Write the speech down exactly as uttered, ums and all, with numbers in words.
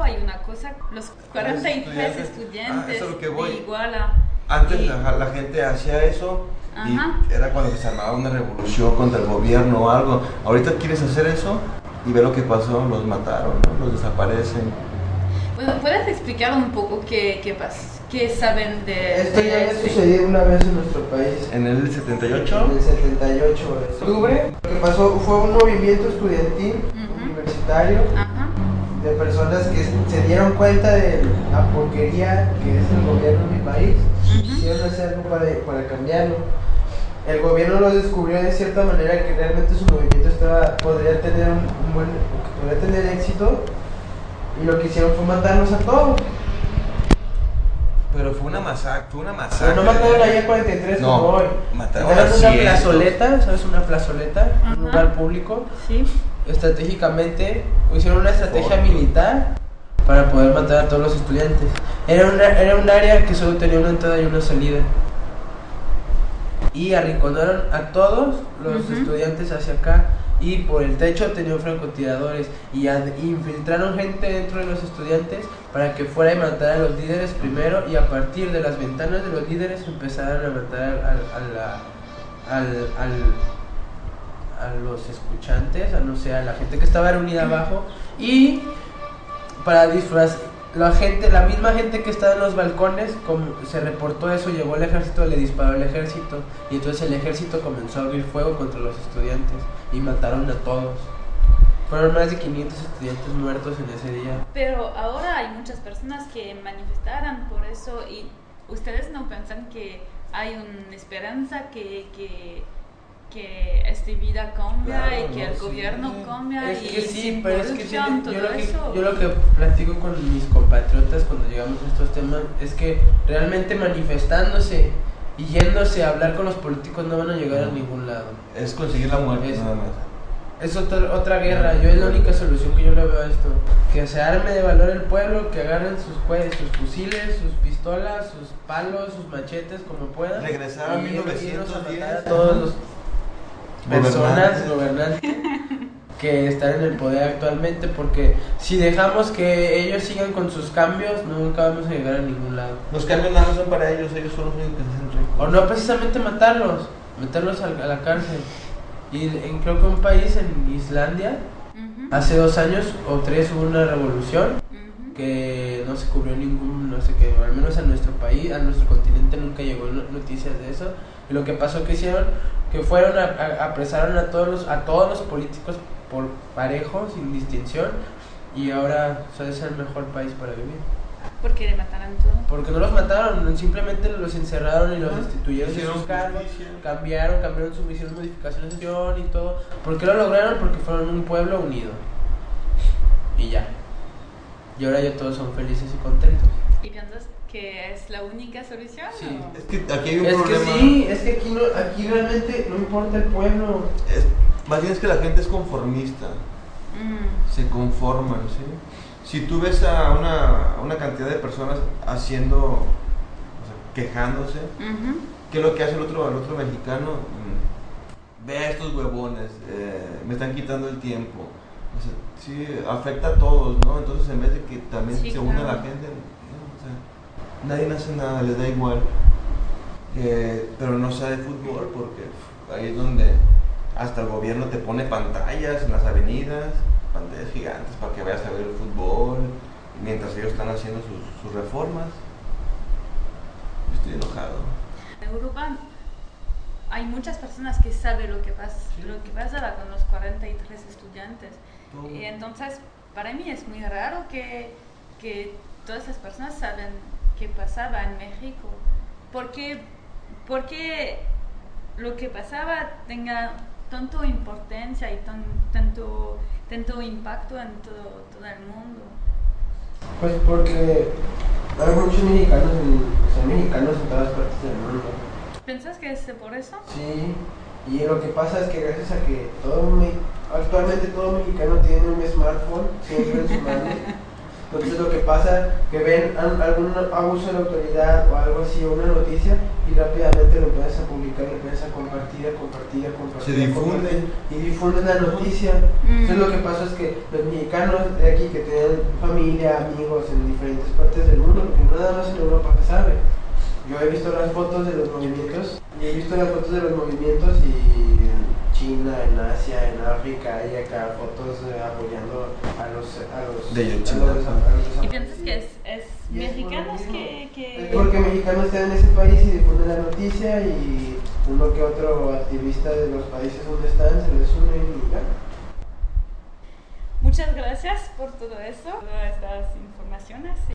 hay una cosa, los cuarenta y tres estudiantes, estudiantes ah, eso es lo que voy. de Iguala. Antes y, la, la gente hacía eso y Ajá. era cuando se armaba una revolución contra el gobierno o algo. Ahorita quieres hacer eso y ve lo que pasó, los mataron, ¿no? Los desaparecen. Bueno, ¿puedes explicar un poco qué, qué pasa? ¿Qué saben de Esto de ya había este? sucedido una vez en nuestro país. En el setenta y ocho. En el setenta y ocho de octubre. Lo que pasó fue un movimiento estudiantil Ujú. universitario Ajá. de personas que se dieron cuenta de la porquería que es el gobierno de mi país. Ujú. Quisieron hacer algo para, para cambiarlo. El gobierno los descubrió de cierta manera que realmente su movimiento estaba, podría tener un, un buen, podría tener éxito, y lo que hicieron fue matarlos a todos. Pero fue una masacre, fue una masacre. Pero no mataron allá cuarenta y tres No, como hoy. mataron Mataron a una cientos. plazoleta, ¿sabes? Una plazoleta, Ajá. un lugar público. Sí. Estratégicamente hicieron una estrategia Por- militar para poder matar a todos los estudiantes. Era, una, era un área que solo tenía una entrada y una salida. Y arrinconaron a todos los Ujú. estudiantes hacia acá. Y por el techo tenían francotiradores. Y ad- infiltraron gente dentro de los estudiantes para que fuera y matara a los líderes primero. Y a partir de las ventanas de los líderes empezaron a matar al, al, a la- al, al- a los escuchantes, a no sé, a la gente que estaba reunida abajo. Y para disfrazar, la gente, la misma gente que estaba en los balcones, como se reportó eso, llegó el ejército, le disparó al ejército, y entonces el ejército comenzó a abrir fuego contra los estudiantes y mataron a todos. Fueron más de quinientos estudiantes muertos en ese día. Pero ahora hay muchas personas que manifestaron por eso y ustedes no piensan que hay una esperanza que, que, que esta vida cambia Claro, y que no, el sí. gobierno cambia Es y que sí, sin pero es que sí, corrupción, yo, todo lo que, eso. yo lo que platico con mis compatriotas cuando llegamos a estos temas es que realmente manifestándose y yéndose a hablar con los políticos no van a llegar a ningún lado. Es conseguir la muerte Es- nada más. Es otra, otra guerra, yo es la única solución que yo le veo a esto. Que se arme de valor el pueblo, que agarren sus, jue- sus fusiles, sus pistolas, sus palos, sus machetes, como puedan. Regresar a y mil novecientos irnos a diez. matar a todos los personas, gobernantes, que están en el poder actualmente, porque si dejamos que ellos sigan con sus cambios, nunca vamos a llegar a ningún lado. Los cambios nada más son para ellos, ellos son los únicos que se hacen ricos. O no precisamente matarlos, meterlos a, a la cárcel. Y en, creo que un país en Islandia, Ujú, hace dos años o tres hubo una revolución ujú. que no se cubrió ningún, no sé qué, al menos a nuestro país, a nuestro continente nunca llegó no- noticias de eso. Y lo que pasó que hicieron, que fueron a, a- apresaron a todos los, a todos los políticos por parejo, sin distinción, y ahora o sea, es el mejor país para vivir. Porque le mataron todo. Porque no los mataron, simplemente los encerraron y los Ajá. destituyeron de Hicieron sus cargos, justicia. cambiaron, cambiaron su misión, modificaciones de gestión y todo. ¿Por qué lo lograron? Porque fueron un pueblo unido. Y ya. Y ahora ya todos son felices y contentos. ¿Y piensas que es la única solución? Sí. o? Es que aquí hay un Es que problema. sí, es que aquí, no, aquí realmente no importa el pueblo. Es- más bien es que la gente es conformista. Mm, Se conforman, ¿sí? Si tú ves a una, a una cantidad de personas haciendo, o sea, quejándose, ujú. ¿qué es lo que hace el otro, el otro mexicano? Mm, Ve a estos huevones, eh, me están quitando el tiempo. O sea, sí, afecta a todos, ¿no? Entonces, en vez de que también Sí, se una claro. la gente, ¿no? O sea, nadie hace nada, les da igual. Eh, pero no sabe fútbol porque pf, ahí es donde hasta el gobierno te pone pantallas en las avenidas, pantallas gigantes para que vayas a ver el fútbol, mientras ellos están haciendo sus, sus reformas. Yo estoy enojado. En Europa hay muchas personas que saben lo que pasa, Sí. lo que pasa con los cuarenta y tres estudiantes. Todo. Y entonces, para mí es muy raro que, que todas esas personas saben qué pasaba en México. Porque, porque lo que pasaba tenga tanta importancia y tan, tanto, tanto impacto en todo, todo el mundo. Pues porque hay muchos mexicanos, en, son mexicanos en todas partes del mundo. ¿Piensas que es por eso? Sí, y lo que pasa es que gracias a que todo me- actualmente todo mexicano tiene un smartphone siempre en su mano, Entonces lo que pasa que ven al- algún abuso de la autoridad o algo así, o una noticia, y rápidamente lo empiezas a publicar, lo empiezas a compartir, a compartir, a compartir. Se a difunde. compartir, y difunden la noticia. Mm. Entonces lo que pasa es que los mexicanos de aquí que tienen familia, amigos en diferentes partes del mundo, porque nada más en Europa se sabe. Yo he visto las fotos de los movimientos, y he visto las fotos de los movimientos y en China, en Asia, en África, y acá fotos eh, apoyando a los a los De a los, Ayotzinapa. a los ¿Y piensas que es, es Y es mexicanos por lo que, mismo. que... Es porque mexicanos están en ese país y difunden la noticia, y uno que otro activista de los países donde están se les une y ya. Muchas gracias por todo eso, todas estas informaciones.